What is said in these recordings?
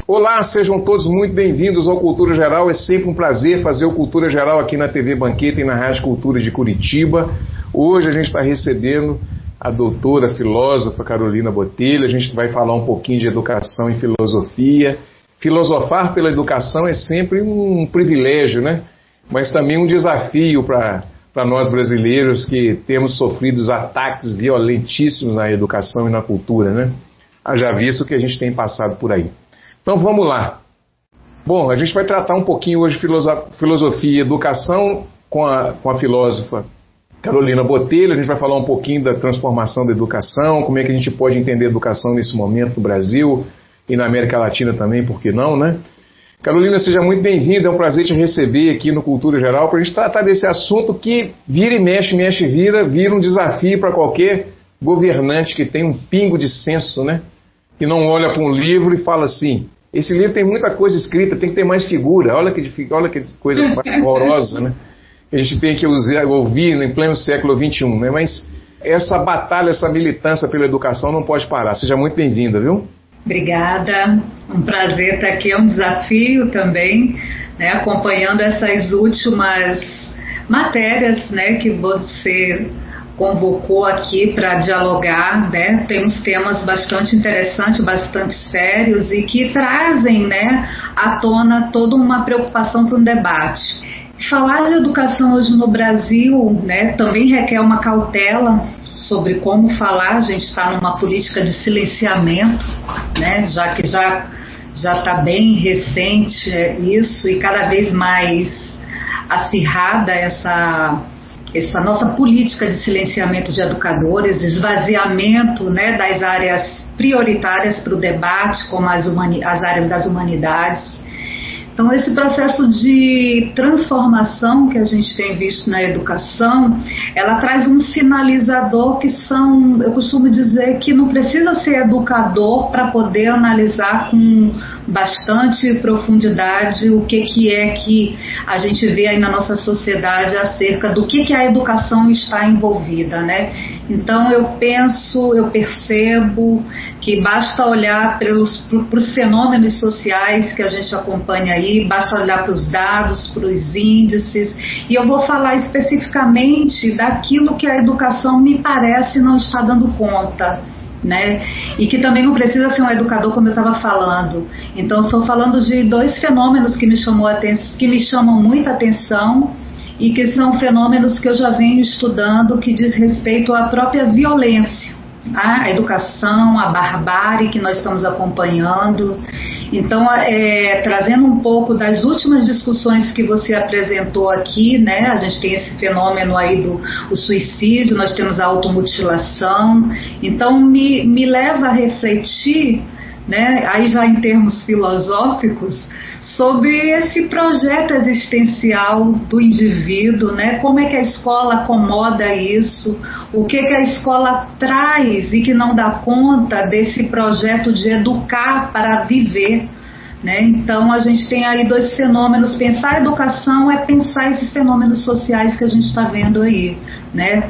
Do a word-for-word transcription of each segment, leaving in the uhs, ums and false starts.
Olá, sejam todos muito bem-vindos ao Cultura Geral. É sempre um prazer fazer o Cultura Geral aqui na T V Banqueta e na Rádio Cultura de Curitiba. Hoje a gente está recebendo a doutora filósofa Carolina Botelho. A gente vai falar um pouquinho de educação e filosofia. Filosofar pela educação é sempre um privilégio, né? Mas também um desafio para para nós brasileiros que temos sofrido os ataques violentíssimos na educação e na cultura, né? Haja visto que a gente tem passado por aí. Então vamos lá. Bom, a gente vai tratar um pouquinho hoje de filosofia e educação com a, com a filósofa Carolina Botelho. A gente vai falar um pouquinho da transformação da educação, como é que a gente pode entender a educação nesse momento no Brasil e na América Latina também, por que não, né? Carolina, seja muito bem-vinda, é um prazer te receber aqui no Cultura Geral para a gente tratar desse assunto que vira e mexe, mexe e vira, vira um desafio para qualquer governante que tem um pingo de senso, né? Que não olha para um livro e fala assim, esse livro tem muita coisa escrita, tem que ter mais figura, olha que, olha que coisa horrorosa, né? A gente tem que usar, ouvir em pleno século vinte e um, né? Mas essa batalha, essa militância pela educação não pode parar. Seja muito bem-vinda, viu? Obrigada, um prazer estar aqui, é um desafio também, né, acompanhando essas últimas matérias, né, que você convocou aqui para dialogar, né? Tem uns temas bastante interessantes, bastante sérios e que trazem, né, à tona toda uma preocupação para um debate. Falar de educação hoje no Brasil, né, também requer uma cautela sobre como falar. A gente está numa política de silenciamento, né, já que já já está bem recente isso e cada vez mais acirrada essa essa nossa política de silenciamento de educadores, esvaziamento, né, das áreas prioritárias para o debate, como as, humani- as áreas das humanidades. Então, esse processo de transformação que a gente tem visto na educação, ela traz um sinalizador que são, eu costumo dizer que não precisa ser educador para poder analisar com bastante profundidade o que, que é que a gente vê aí na nossa sociedade acerca do que, que a educação está envolvida, né? Então eu penso, eu percebo que basta olhar para os fenômenos sociais que a gente acompanha aí, basta olhar para os dados, para os índices, e eu vou falar especificamente daquilo que a educação me parece não está dando conta, né? E que também não precisa ser um educador, como eu estava falando. Então estou falando de dois fenômenos que me, chamou a aten- que me chamam muita atenção e que são fenômenos que eu já venho estudando, que diz respeito à própria violência, a educação, a barbárie que nós estamos acompanhando. Então, é, trazendo um pouco das últimas discussões que você apresentou aqui, né? A gente tem esse fenômeno aí do o suicídio, nós temos a automutilação. Então, me, me leva a refletir, né? Aí já em termos filosóficos, sobre esse projeto existencial do indivíduo, né? Como é que a escola acomoda isso, o que, que a escola traz e que não dá conta desse projeto de educar para viver, né? Então a gente tem aí dois fenômenos. Pensar a educação é pensar esses fenômenos sociais que a gente está vendo aí, né?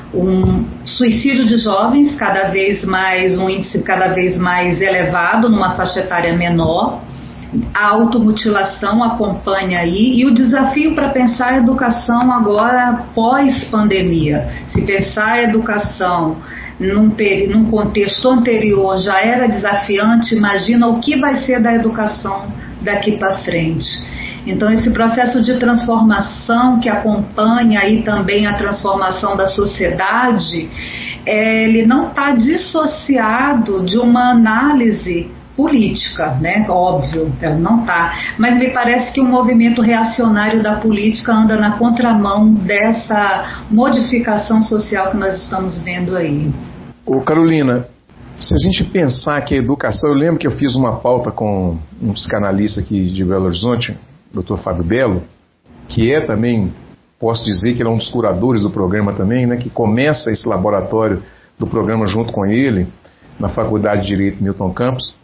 Um suicídio de jovens, cada vez mais, um índice cada vez mais elevado numa faixa etária menor. A automutilação acompanha aí, e o desafio para pensar a educação agora pós-pandemia. Se pensar a educação num, peri- num contexto anterior já era desafiante, imagina o que vai ser da educação daqui para frente. Então esse processo de transformação que acompanha aí também a transformação da sociedade, é, ele não está dissociado de uma análise política, né? Óbvio, ela não está. Mas me parece que o movimento reacionário da política anda na contramão dessa modificação social que nós estamos vendo aí. Ô Carolina, se a gente pensar que a educação... Eu lembro que eu fiz uma pauta com um psicanalista aqui de Belo Horizonte, doutor Fábio Belo, que é também, posso dizer que ele é um dos curadores do programa também, né? Que começa esse laboratório do programa junto com ele, na Faculdade de Direito Milton Campos.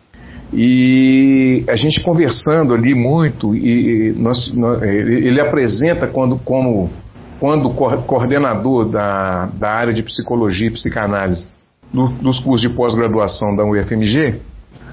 E a gente conversando ali muito, e nós, nós, ele apresenta quando, como, quando coordenador da, da área de psicologia e psicanálise do, dos cursos de pós-graduação da U F M G,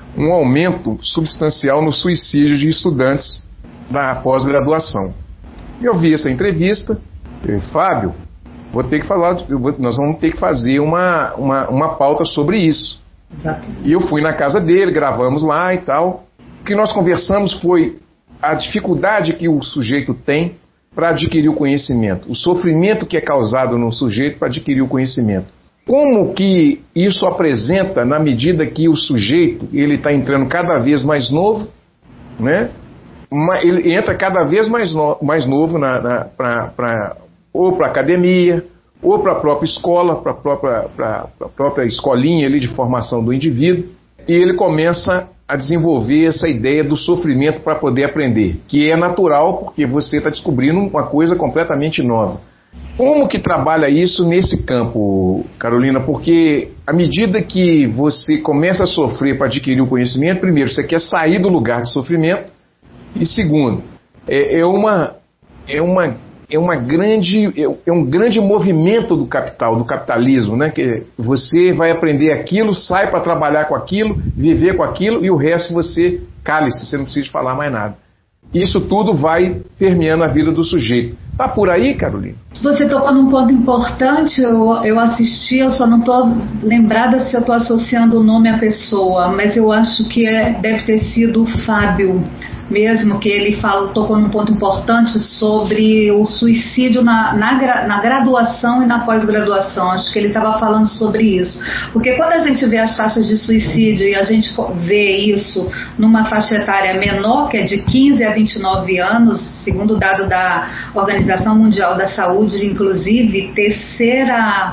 um aumento substancial no suicídio de estudantes da pós-graduação. Eu vi essa entrevista, eu, Fábio, vou ter que falar, vou, nós vamos ter que fazer uma, uma, uma pauta sobre isso. Exatamente. E eu fui na casa dele, gravamos lá e tal. O que nós conversamos foi a dificuldade que o sujeito tem para adquirir o conhecimento, o sofrimento que é causado no sujeito para adquirir o conhecimento. Como que isso apresenta na medida que o sujeito ele está entrando cada vez mais novo, né? Ele entra cada vez mais, no, mais novo na, na, pra, pra, ou para a academia, ou para a própria escola, para a própria, pra, pra própria escolinha ali de formação do indivíduo, e ele começa a desenvolver essa ideia do sofrimento para poder aprender, que é natural porque você está descobrindo uma coisa completamente nova. Como que trabalha isso nesse campo, Carolina? Porque à medida que você começa a sofrer para adquirir o conhecimento, primeiro, você quer sair do lugar de sofrimento, e segundo, é, é, uma, é, uma, é, uma grande, é, é um grande movimento do capital, do capitalismo, né? Que você vai aprender aquilo, sai para trabalhar com aquilo, viver com aquilo, e o resto você cale-se, você não precisa falar mais nada. Isso tudo vai permeando a vida do sujeito. Tá por aí, Carolina? Você tocou num ponto importante, eu, eu assisti, eu só não estou lembrada se eu estou associando o nome à pessoa, mas eu acho que é, deve ter sido o Fábio mesmo, que ele fala, tocou num ponto importante sobre o suicídio na, na, na graduação e na pós-graduação. Acho que ele estava falando sobre isso. Porque quando a gente vê as taxas de suicídio e a gente vê isso numa faixa etária menor, que é de quinze a vinte e nove anos, segundo o dado da Organização Mundial da Saúde, inclusive, terceira...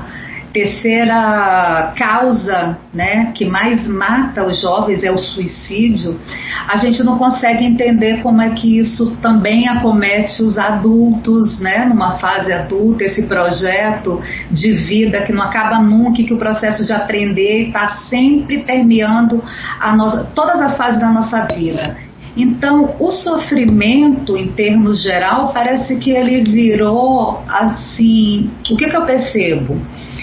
terceira causa, né, que mais mata os jovens é o suicídio, a gente não consegue entender como é que isso também acomete os adultos, né, numa fase adulta, esse projeto de vida que não acaba nunca, que o processo de aprender está sempre permeando a nossa, todas as fases da nossa vida. Então, o sofrimento, em termos geral, parece que ele virou assim... O que que eu percebo?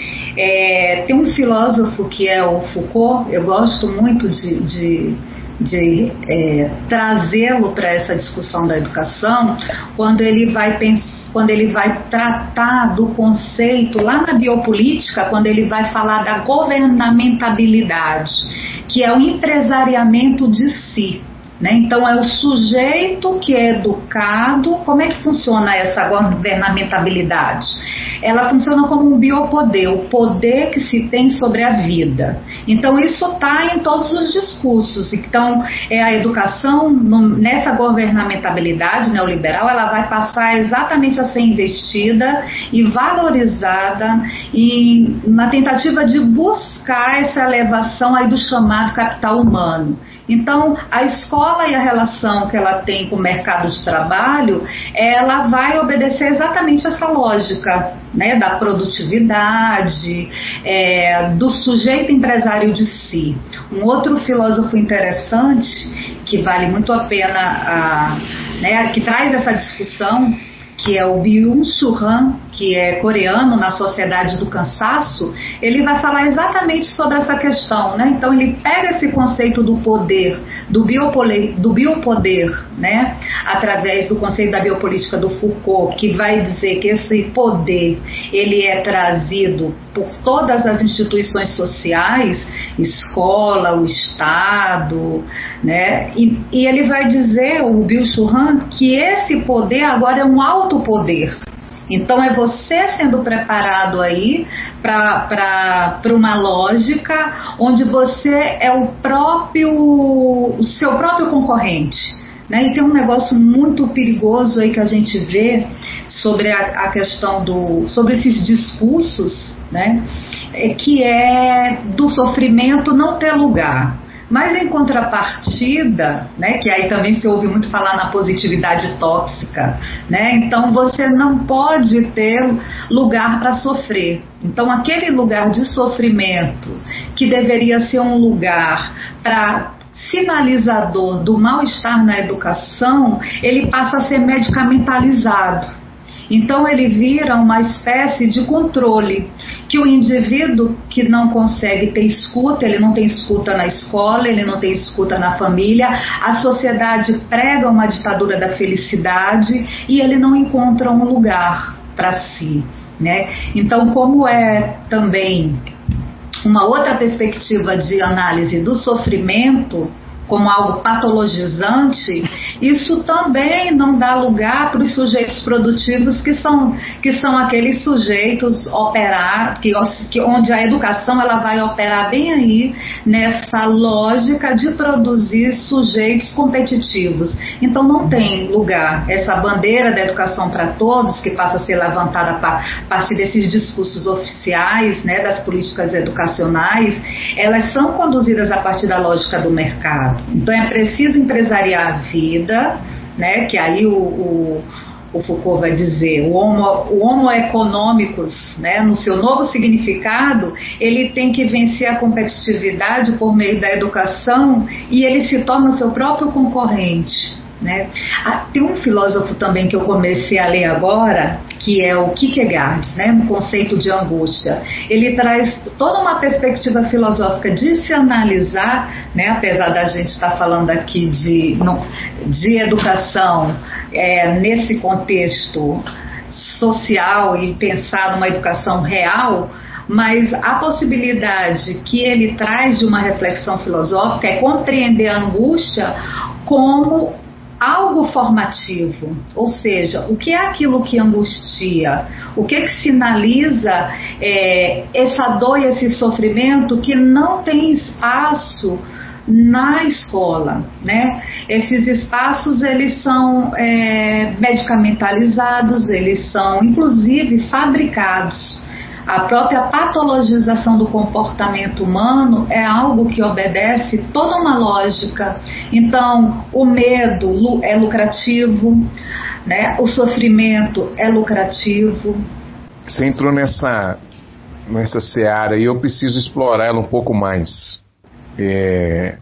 É, tem um filósofo que é o Foucault, eu gosto muito de, de, de é, trazê-lo para essa discussão da educação, quando ele vai pensar, quando ele vai tratar do conceito, lá na biopolítica, quando ele vai falar da governamentabilidade, que é o empresariamento de si. Né? Então é o sujeito que é educado. Como é que funciona essa governamentabilidade? Ela funciona como um biopoder, o poder que se tem sobre a vida. Então isso está em todos os discursos. Então é a educação no, nessa governamentabilidade neoliberal, ela vai passar exatamente a ser investida e valorizada e, na tentativa de buscar essa elevação aí do chamado capital humano. Então a escola e a relação que ela tem com o mercado de trabalho, ela vai obedecer exatamente essa lógica, né, da produtividade, é, do sujeito empresário de si. Um outro filósofo interessante, que vale muito a pena, a, né, que traz essa discussão, que é o Byung-Chul Han, que é coreano, na Sociedade do Cansaço, ele vai falar exatamente sobre essa questão, né? Então ele pega esse conceito do poder, do biopoder, do biopoder, né? Através do conceito da biopolítica do Foucault, que vai dizer que esse poder, ele é trazido por todas as instituições sociais, escola, o Estado, né? E, e ele vai dizer, o Byung-Chul Han, que esse poder agora é um autopoder. Então é você sendo preparado aí para uma lógica onde você é o próprio, o seu próprio concorrente. Né? E tem um negócio muito perigoso aí que a gente vê sobre a, a questão do, sobre esses discursos, né? É, que é do sofrimento não ter lugar. Mas em contrapartida, né, que aí também se ouve muito falar na positividade tóxica, né, então você não pode ter lugar para sofrer. Então aquele lugar de sofrimento que deveria ser um lugar para sinalizador do mal-estar na educação, ele passa a ser medicamentalizado. Então ele vira uma espécie de controle, que o indivíduo que não consegue ter escuta, ele não tem escuta na escola, ele não tem escuta na família, a sociedade prega uma ditadura da felicidade e ele não encontra um lugar para si, né? Então, como é também uma outra perspectiva de análise do sofrimento como algo patologizante, isso também não dá lugar para os sujeitos produtivos, que são, que são aqueles sujeitos operar, que, que, onde a educação ela vai operar bem aí nessa lógica de produzir sujeitos competitivos. Então não tem lugar. Essa bandeira da educação para todos, que passa a ser levantada a partir desses discursos oficiais, né, das políticas educacionais, elas são conduzidas a partir da lógica do mercado. Então é preciso empresariar a vida, né, que aí o, o, o Foucault vai dizer, o homo, o homo economicus, né, no seu novo significado, ele tem que vencer a competitividade por meio da educação e ele se torna seu próprio concorrente. Né? Ah, tem um filósofo também que eu comecei a ler agora, que é o Kierkegaard, né, no conceito de angústia. Ele traz toda uma perspectiva filosófica de se analisar, né, apesar da gente estar falando aqui de, não, de educação é, nesse contexto social e pensar numa educação real, mas a possibilidade que ele traz de uma reflexão filosófica é compreender a angústia como algo formativo, ou seja, o que é aquilo que angustia, o que, que sinaliza é, essa dor e esse sofrimento que não tem espaço na escola, né? Esses espaços eles são é, medicamentalizados, eles são inclusive fabricados. A própria patologização do comportamento humano é algo que obedece toda uma lógica. Então, o medo é lucrativo, né? O sofrimento é lucrativo. Você entrou nessa, nessa seara e eu preciso explorar ela um pouco mais. É,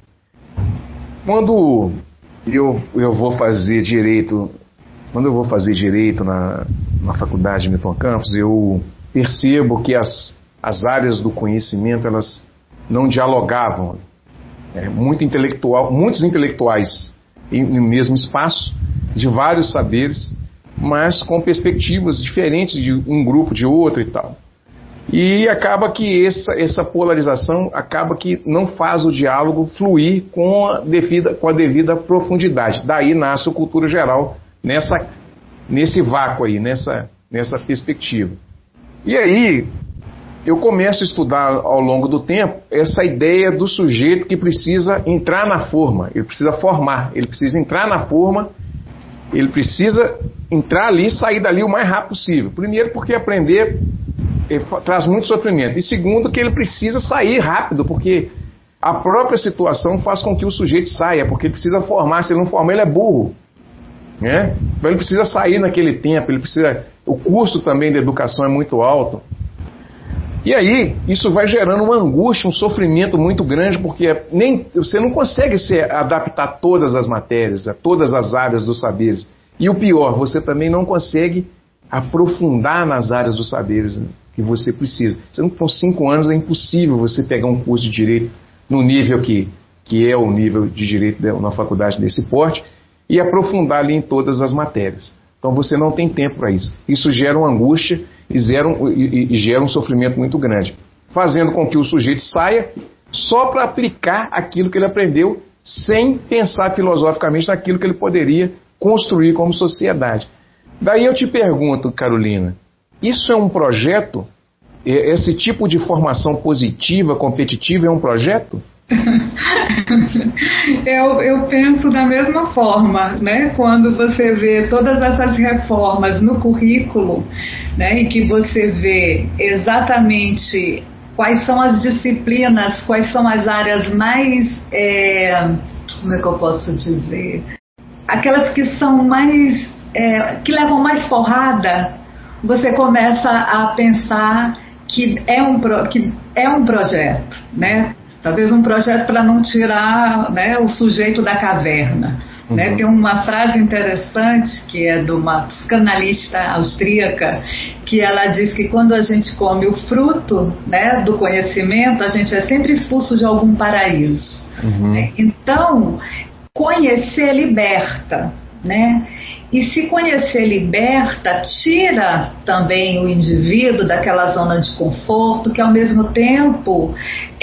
quando eu, eu vou fazer direito, quando eu vou fazer direito na, na faculdade de Milton Campos, eu percebo que as, as áreas do conhecimento elas não dialogavam. É, muito intelectual, muitos intelectuais em, no mesmo espaço, de vários saberes, mas com perspectivas diferentes de um grupo de outro e tal. E acaba que essa, essa polarização acaba que não faz o diálogo fluir com a devida, com a devida profundidade. Daí nasce a cultura geral nessa, nesse vácuo aí, nessa, nessa perspectiva. E aí, eu começo a estudar ao longo do tempo essa ideia do sujeito que precisa entrar na forma, ele precisa formar, ele precisa entrar na forma, ele precisa entrar ali e sair dali o mais rápido possível. Primeiro, porque aprender traz muito sofrimento. E segundo, que ele precisa sair rápido, porque a própria situação faz com que o sujeito saia, porque ele precisa formar, se ele não formar, ele é burro. Né? Então ele precisa sair naquele tempo, ele precisa... O custo também da educação é muito alto. E aí, isso vai gerando uma angústia, um sofrimento muito grande, porque nem, você não consegue se adaptar a todas as matérias, a todas as áreas dos saberes. E o pior, você também não consegue aprofundar nas áreas dos saberes, né, que você precisa. Você não, com cinco anos é impossível você pegar um curso de direito no nível que, que é o nível de direito na faculdade desse porte e aprofundar ali em todas as matérias. Então você não tem tempo para isso. Isso gera uma angústia e gera, um, e, e gera um sofrimento muito grande, fazendo com que o sujeito saia só para aplicar aquilo que ele aprendeu, sem pensar filosoficamente naquilo que ele poderia construir como sociedade. Daí eu te pergunto, Carolina, isso é um projeto? Esse tipo de formação positiva, competitiva, é um projeto? eu, eu penso da mesma forma, né? Quando você vê todas essas reformas no currículo, né, e que você vê exatamente quais são as disciplinas, quais são as áreas mais, é, como é que eu posso dizer, aquelas que são mais, é, que levam mais porrada, você começa a pensar que é um, que é um projeto, né? Talvez um projeto para não tirar, né, o sujeito da caverna, Uhum. Né? Tem uma frase interessante que é de uma psicanalista austríaca, que ela diz que quando a gente come o fruto, né, do conhecimento, a gente é sempre expulso de algum paraíso. Uhum. Né? Então, conhecer liberta, né? E se conhecer liberta, tira também o indivíduo daquela zona de conforto, que ao mesmo tempo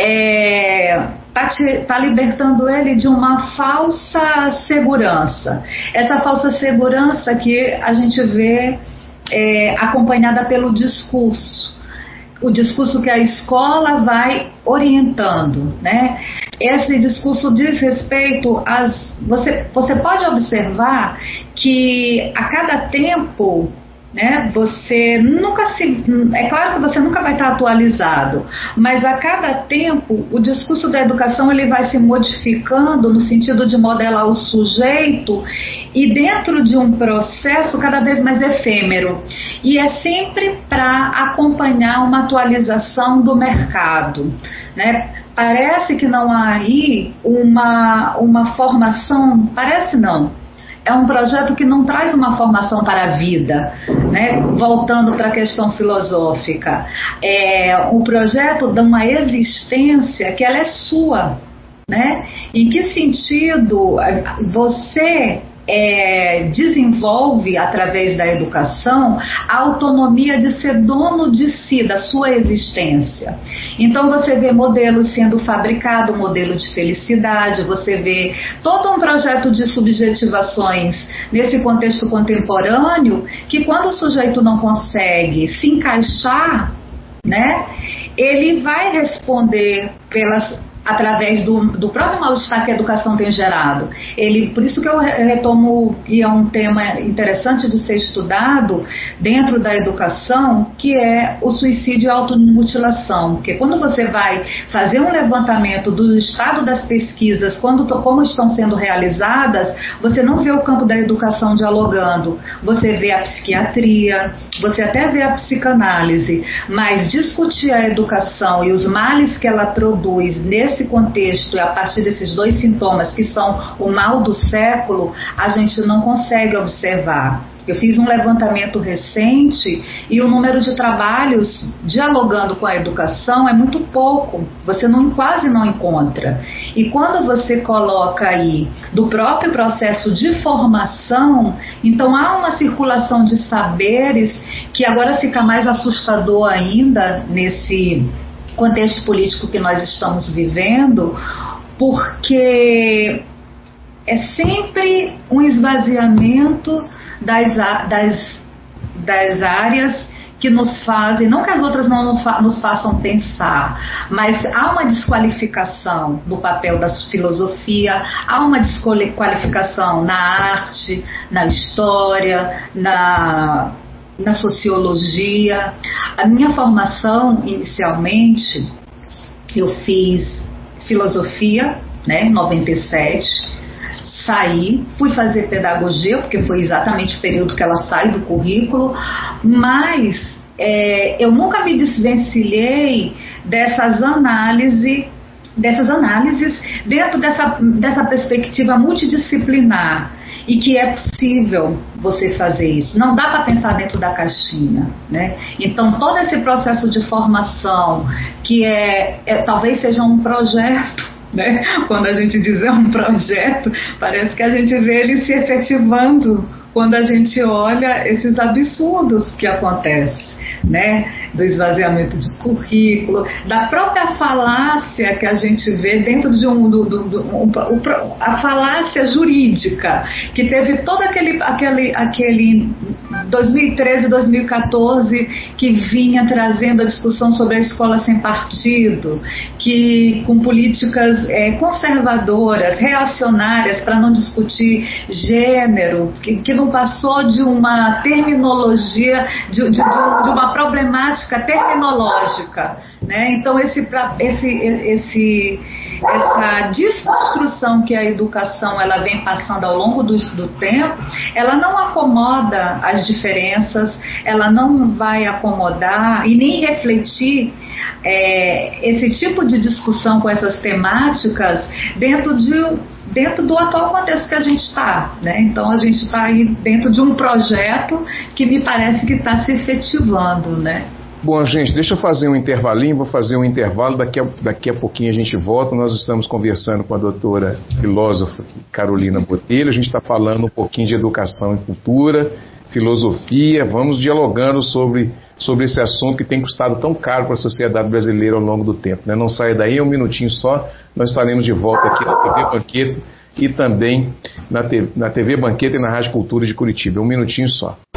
é, tá, te, tá libertando ele de uma falsa segurança. Essa falsa segurança que a gente vê é, acompanhada pelo discurso. O discurso que a escola vai orientando, né? Esse discurso diz respeito às... Você, você pode observar que a cada tempo, né, você nunca se... É claro que você nunca vai estar atualizado, mas a cada tempo o discurso da educação ele vai se modificando no sentido de modelar o sujeito e dentro de um processo cada vez mais efêmero. E é sempre para acompanhar uma atualização do mercado, né? Parece que não há aí uma, uma formação, parece não, é um projeto que não traz uma formação para a vida, né? Voltando para a questão filosófica, é um projeto de uma existência que ela é sua, né? Em que sentido você É, desenvolve através da educação a autonomia de ser dono de si, da sua existência. Então você vê modelos sendo fabricados, modelo de felicidade, você vê todo um projeto de subjetivações nesse contexto contemporâneo, que quando o sujeito não consegue se encaixar, né, ele vai responder pelas através do, do próprio mal-estar que a educação tem gerado. Ele, por isso que eu retomo, e é um tema interessante de ser estudado dentro da educação, que é o suicídio e a automutilação. Porque quando você vai fazer um levantamento do estado das pesquisas, quando, como estão sendo realizadas, você não vê o campo da educação dialogando. Você vê a psiquiatria, você até vê a psicanálise, mas discutir a educação e os males que ela produz nesse contexto e a partir desses dois sintomas que são o mal do século, a gente não consegue observar. Eu fiz um levantamento recente e o número de trabalhos dialogando com a educação é muito pouco, você não, quase não encontra. E quando você coloca aí do próprio processo de formação, então há uma circulação de saberes que agora fica mais assustador ainda nesse contexto político que nós estamos vivendo, porque é sempre um esvaziamento das, das, das áreas que nos fazem, não que as outras não nos façam pensar, mas há uma desqualificação do papel da filosofia, há uma desqualificação na arte, na história, na... na sociologia. A minha formação, inicialmente, eu fiz filosofia, né, em noventa e sete, saí, fui fazer pedagogia, porque foi exatamente o período que ela sai do currículo, mas é, eu nunca me desvencilhei dessas análises, dessas análises dentro dessa, dessa perspectiva multidisciplinar, e que é possível você fazer isso. Não dá para pensar dentro da caixinha, né? Então, todo esse processo de formação, que é, é talvez seja um projeto, né? Quando a gente diz é um projeto, parece que a gente vê ele se efetivando quando a gente olha esses absurdos que acontecem, né? Do esvaziamento de currículo, da própria falácia que a gente vê dentro de um, do, do, do, um a falácia jurídica, que teve todo aquele, aquele, aquele dois mil e treze, dois mil e quatorze, que vinha trazendo a discussão sobre a escola sem partido, que com políticas é, conservadoras, reacionárias, para não discutir gênero, que, que não passou de uma terminologia, de, de, de, de uma problemática terminológica, né? Então esse, esse, esse, essa desconstrução que a educação ela vem passando ao longo do, do tempo, ela não acomoda as diferenças, ela não vai acomodar e nem refletir é, esse tipo de discussão com essas temáticas dentro de dentro do atual contexto que a gente está, né? Então a gente está aí dentro de um projeto que me parece que está se efetivando, né? Bom, gente, deixa eu fazer um intervalinho, vou fazer um intervalo, daqui a, daqui a pouquinho a gente volta. Nós estamos conversando com a doutora filósofa Carolina Botelho, a gente está falando um pouquinho de educação e cultura, filosofia, vamos dialogando sobre, sobre esse assunto que tem custado tão caro para a sociedade brasileira ao longo do tempo, né? Não saia daí, é um minutinho só, nós estaremos de volta aqui na T V Banqueta e também na, T V, na T V Banqueta e na Rádio Cultura de Curitiba, é um minutinho só.